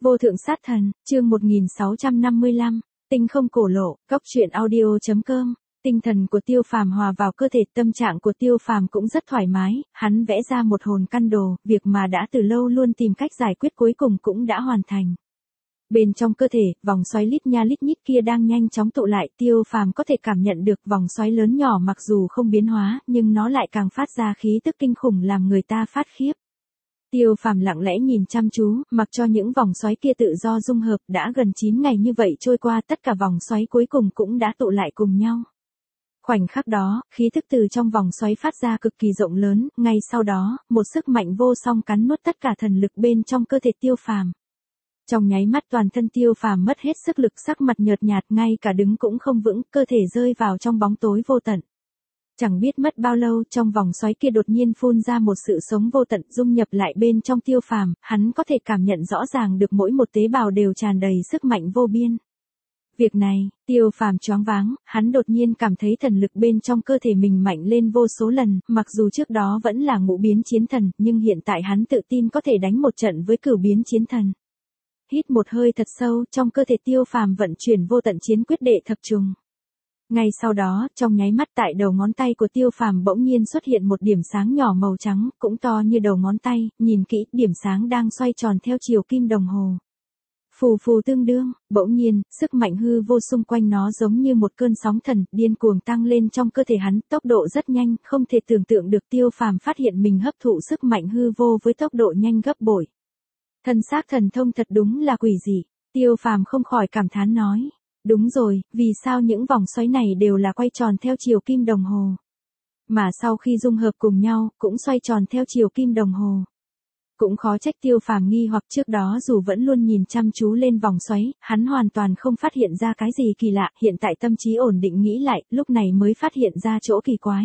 Vô thượng sát thần, chương 1655, tinh không cổ lộ, góc truyện audio.com. Tinh thần của Tiêu Phàm hòa vào cơ thể, tâm trạng của Tiêu Phàm cũng rất thoải mái, hắn vẽ ra một hồn căn đồ, việc mà đã từ lâu luôn tìm cách giải quyết cuối cùng cũng đã hoàn thành. Bên trong cơ thể, vòng xoáy lít nha lít nhít kia đang nhanh chóng tụ lại, Tiêu Phàm có thể cảm nhận được vòng xoáy lớn nhỏ mặc dù không biến hóa, nhưng nó lại càng phát ra khí tức kinh khủng làm người ta phát khiếp. Tiêu Phàm lặng lẽ nhìn chăm chú, mặc cho những vòng xoáy kia tự do dung hợp, đã gần 9 ngày như vậy trôi qua, tất cả vòng xoáy cuối cùng cũng đã tụ lại cùng nhau. Khoảnh khắc đó, khí thức từ trong vòng xoáy phát ra cực kỳ rộng lớn, ngay sau đó, một sức mạnh vô song cắn nuốt tất cả thần lực bên trong cơ thể Tiêu Phàm. Trong nháy mắt toàn thân Tiêu Phàm mất hết sức lực, sắc mặt nhợt nhạt, ngay cả đứng cũng không vững, cơ thể rơi vào trong bóng tối vô tận. Chẳng biết mất bao lâu, trong vòng xoáy kia đột nhiên phun ra một sự sống vô tận, dung nhập lại bên trong Tiêu Phàm, hắn có thể cảm nhận rõ ràng được mỗi một tế bào đều tràn đầy sức mạnh vô biên. Việc này, Tiêu Phàm choáng váng, hắn đột nhiên cảm thấy thần lực bên trong cơ thể mình mạnh lên vô số lần, mặc dù trước đó vẫn là ngũ biến chiến thần, nhưng hiện tại hắn tự tin có thể đánh một trận với cửu biến chiến thần. Hít một hơi thật sâu, trong cơ thể Tiêu Phàm vận chuyển vô tận chiến quyết đệ thập trùng. Ngay sau đó, trong nháy mắt tại đầu ngón tay của Tiêu Phàm bỗng nhiên xuất hiện một điểm sáng nhỏ màu trắng, cũng to như đầu ngón tay, nhìn kỹ, điểm sáng đang xoay tròn theo chiều kim đồng hồ. Phù phù tương đương, bỗng nhiên, sức mạnh hư vô xung quanh nó giống như một cơn sóng thần, điên cuồng tăng lên trong cơ thể hắn, tốc độ rất nhanh, không thể tưởng tượng được. Tiêu Phàm phát hiện mình hấp thụ sức mạnh hư vô với tốc độ nhanh gấp bội. Thân xác thần thông thật đúng là quỷ dị, Tiêu Phàm không khỏi cảm thán nói. Đúng rồi, vì sao những vòng xoáy này đều là quay tròn theo chiều kim đồng hồ? Mà sau khi dung hợp cùng nhau, cũng xoay tròn theo chiều kim đồng hồ. Cũng khó trách Tiêu Phàm nghi hoặc, trước đó dù vẫn luôn nhìn chăm chú lên vòng xoáy, hắn hoàn toàn không phát hiện ra cái gì kỳ lạ, hiện tại tâm trí ổn định nghĩ lại, lúc này mới phát hiện ra chỗ kỳ quái.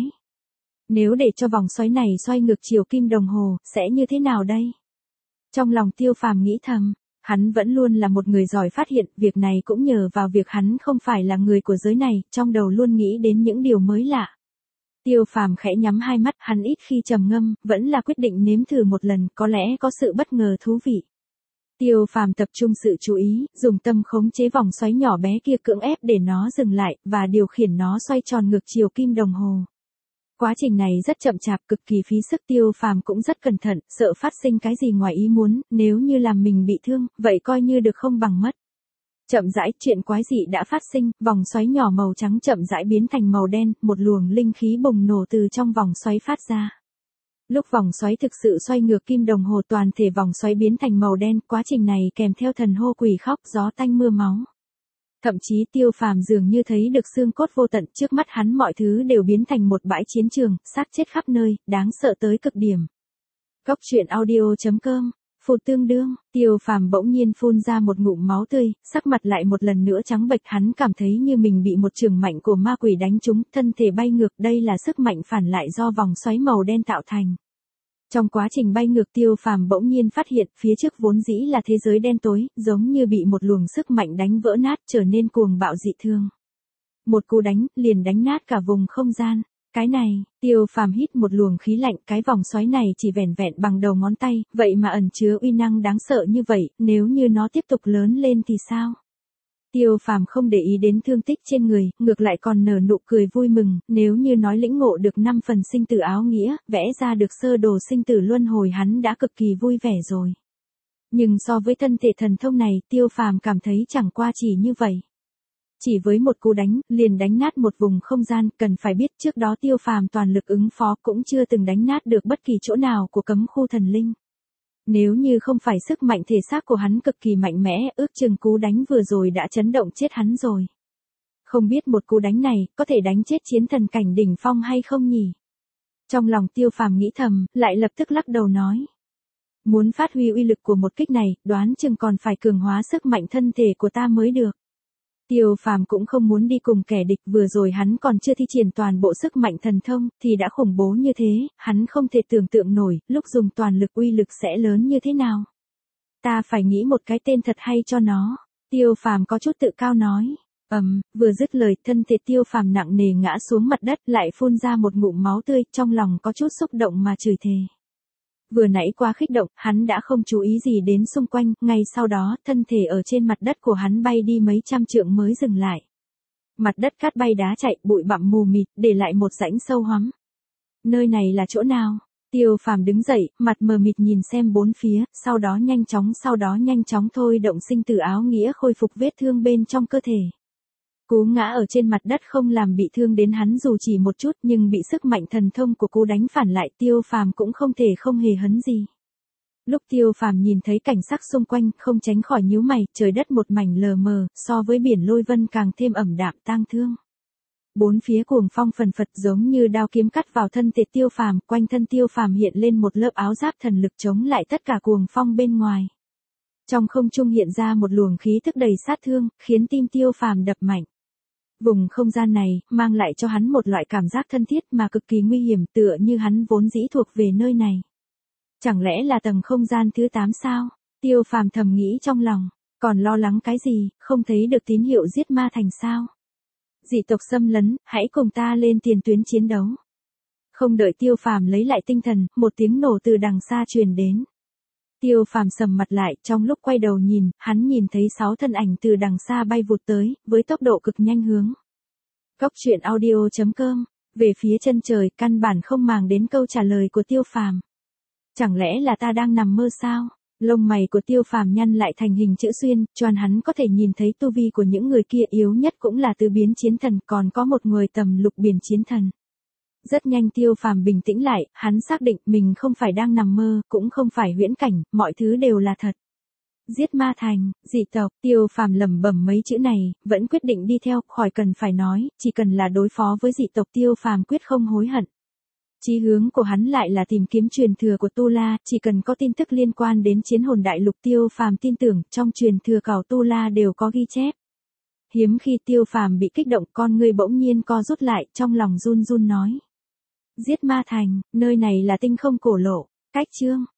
Nếu để cho vòng xoáy này xoay ngược chiều kim đồng hồ, sẽ như thế nào đây? Trong lòng Tiêu Phàm nghĩ thầm. Hắn vẫn luôn là một người giỏi phát hiện, việc này cũng nhờ vào việc hắn không phải là người của giới này, trong đầu luôn nghĩ đến những điều mới lạ. Tiêu Phàm khẽ nhắm hai mắt, hắn ít khi trầm ngâm, vẫn là quyết định nếm thử một lần, có lẽ có sự bất ngờ thú vị. Tiêu Phàm tập trung sự chú ý, dùng tâm khống chế vòng xoáy nhỏ bé kia, cưỡng ép để nó dừng lại, và điều khiển nó xoay tròn ngược chiều kim đồng hồ. Quá trình này rất chậm chạp, cực kỳ phí sức. Tiêu Phàm cũng rất cẩn thận, sợ phát sinh cái gì ngoài ý muốn, nếu như làm mình bị thương, vậy coi như được không bằng mất. Chậm rãi, chuyện quái dị đã phát sinh, vòng xoáy nhỏ màu trắng chậm rãi biến thành màu đen, một luồng linh khí bùng nổ từ trong vòng xoáy phát ra. Lúc vòng xoáy thực sự xoay ngược kim đồng hồ, toàn thể vòng xoáy biến thành màu đen, quá trình này kèm theo thần hô quỷ khóc, gió tanh mưa máu. Thậm chí Tiêu Phàm dường như thấy được xương cốt vô tận, trước mắt hắn mọi thứ đều biến thành một bãi chiến trường, xác chết khắp nơi, đáng sợ tới cực điểm. Góc truyện audio.com, phù tương đương, Tiêu Phàm bỗng nhiên phun ra một ngụm máu tươi, sắc mặt lại một lần nữa trắng bệch, hắn cảm thấy như mình bị một chưởng mạnh của ma quỷ đánh trúng, thân thể bay ngược, đây là sức mạnh phản lại do vòng xoáy màu đen tạo thành. Trong quá trình bay ngược, Tiêu Phàm bỗng nhiên phát hiện, phía trước vốn dĩ là thế giới đen tối, giống như bị một luồng sức mạnh đánh vỡ nát, trở nên cuồng bạo dị thương. Một cú đánh, liền đánh nát cả vùng không gian. Cái này, Tiêu Phàm hít một luồng khí lạnh, cái vòng xoáy này chỉ vẻn vẹn bằng đầu ngón tay, vậy mà ẩn chứa uy năng đáng sợ như vậy, nếu như nó tiếp tục lớn lên thì sao? Tiêu Phàm không để ý đến thương tích trên người, ngược lại còn nở nụ cười vui mừng, nếu như nói lĩnh ngộ được 5 phần sinh tử áo nghĩa, vẽ ra được sơ đồ sinh tử luân hồi, hắn đã cực kỳ vui vẻ rồi. Nhưng so với thân thể thần thông này, Tiêu Phàm cảm thấy chẳng qua chỉ như vậy. Chỉ với một cú đánh, liền đánh nát một vùng không gian, cần phải biết trước đó Tiêu Phàm toàn lực ứng phó cũng chưa từng đánh nát được bất kỳ chỗ nào của cấm khu thần linh. Nếu như không phải sức mạnh thể xác của hắn cực kỳ mạnh mẽ, ước chừng cú đánh vừa rồi đã chấn động chết hắn rồi. Không biết một cú đánh này, có thể đánh chết chiến thần cảnh đỉnh phong hay không nhỉ? Trong lòng Tiêu Phàm nghĩ thầm, lại lập tức lắc đầu nói. Muốn phát huy uy lực của một kích này, đoán chừng còn phải cường hóa sức mạnh thân thể của ta mới được. Tiêu Phàm cũng không muốn đi cùng kẻ địch, vừa rồi hắn còn chưa thi triển toàn bộ sức mạnh thần thông, thì đã khủng bố như thế, hắn không thể tưởng tượng nổi, lúc dùng toàn lực uy lực sẽ lớn như thế nào. Ta phải nghĩ một cái tên thật hay cho nó, Tiêu Phàm có chút tự cao nói. Vừa dứt lời, thân thể Tiêu Phàm nặng nề ngã xuống mặt đất, lại phun ra một ngụm máu tươi, trong lòng có chút xúc động mà chửi thề. Vừa nãy quá kích động, hắn đã không chú ý gì đến xung quanh, ngay sau đó, thân thể ở trên mặt đất của hắn bay đi mấy trăm trượng mới dừng lại. Mặt đất cát bay đá chạy, bụi bặm mù mịt, để lại một rãnh sâu hoắm. Nơi này là chỗ nào? Tiêu Phàm đứng dậy, mặt mờ mịt nhìn xem bốn phía, sau đó nhanh chóng thôi động sinh tử áo nghĩa khôi phục vết thương bên trong cơ thể. Cú ngã ở trên mặt đất không làm bị thương đến hắn dù chỉ một chút, nhưng bị sức mạnh thần thông của cú đánh phản lại, Tiêu Phàm cũng không thể không hề hấn gì. Lúc Tiêu Phàm nhìn thấy cảnh sắc xung quanh, không tránh khỏi nhíu mày, trời đất một mảnh lờ mờ, so với biển lôi vân càng thêm ẩm đạm tang thương. Bốn phía cuồng phong phần phật giống như đao kiếm cắt vào thân thể Tiêu Phàm, quanh thân Tiêu Phàm hiện lên một lớp áo giáp thần lực chống lại tất cả cuồng phong bên ngoài. Trong không trung hiện ra một luồng khí tức đầy sát thương, khiến tim Tiêu Phàm đập mạnh. Vùng không gian này, mang lại cho hắn một loại cảm giác thân thiết mà cực kỳ nguy hiểm, tựa như hắn vốn dĩ thuộc về nơi này. Chẳng lẽ là tầng không gian thứ 8 sao? Tiêu Phàm thầm nghĩ trong lòng, còn lo lắng cái gì, không thấy được tín hiệu giết ma thành sao? Dị tộc xâm lấn, hãy cùng ta lên tiền tuyến chiến đấu. Không đợi Tiêu Phàm lấy lại tinh thần, một tiếng nổ từ đằng xa truyền đến. Tiêu Phàm sầm mặt lại, trong lúc quay đầu nhìn, hắn nhìn thấy 6 thân ảnh từ đằng xa bay vụt tới, với tốc độ cực nhanh hướng. Cốc truyện audio.com, về phía chân trời, căn bản không màng đến câu trả lời của Tiêu Phàm. Chẳng lẽ là ta đang nằm mơ sao? Lông mày của Tiêu Phàm nhăn lại thành hình chữ xuyên, choan hắn có thể nhìn thấy tu vi của những người kia yếu nhất cũng là tứ biến chiến thần, còn có một người tầm lục biển chiến thần. Rất nhanh Tiêu Phàm bình tĩnh lại, hắn xác định mình không phải đang nằm mơ, cũng không phải huyễn cảnh, mọi thứ đều là thật. Giết ma thành, dị tộc, Tiêu Phàm lẩm bẩm mấy chữ này, vẫn quyết định đi theo, khỏi cần phải nói, chỉ cần là đối phó với dị tộc Tiêu Phàm quyết không hối hận. Chí hướng của hắn lại là tìm kiếm truyền thừa của Tu La, chỉ cần có tin tức liên quan đến chiến hồn đại lục Tiêu Phàm tin tưởng, trong truyền thừa cảo Tu La đều có ghi chép. Hiếm khi Tiêu Phàm bị kích động, con người bỗng nhiên co rút lại, trong lòng run run nói. Giết ma thành, nơi này là tinh không cổ lộ, cách chương.